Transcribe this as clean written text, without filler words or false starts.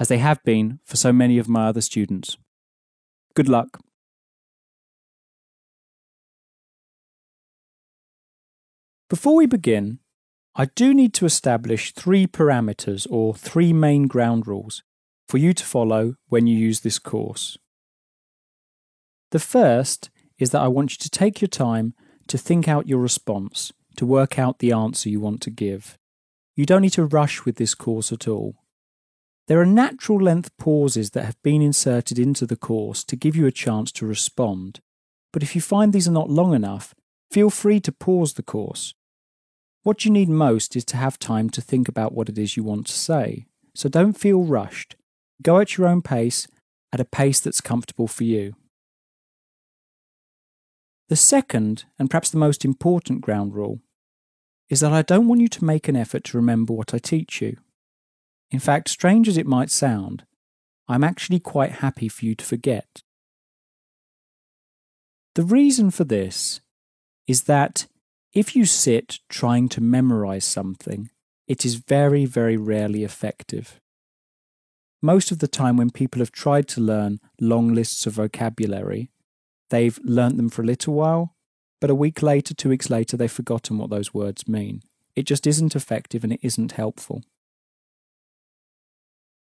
as they have been for so many of my other students. Good luck. Before we begin, I do need to establish 3 parameters or 3 main ground rules for you to follow when you use this course. The first is that I want you to take your time to think out your response, to work out the answer you want to give. You don't need to rush with this course at all. There are natural length pauses that have been inserted into the course to give you a chance to respond, but if you find these are not long enough, feel free to pause the course. What you need most is to have time to think about what it is you want to say, so don't feel rushed. Go at your own pace, at a pace that's comfortable for you. The second, and perhaps the most important ground rule, is that I don't want you to make an effort to remember what I teach you. In fact, strange as it might sound, I'm actually quite happy for you to forget. The reason for this is that if you sit trying to memorize something, it is very, very rarely effective. Most of the time when people have tried to learn long lists of vocabulary, they've learnt them for a little while, but a week later, 2 weeks later, they've forgotten what those words mean. It just isn't effective and it isn't helpful.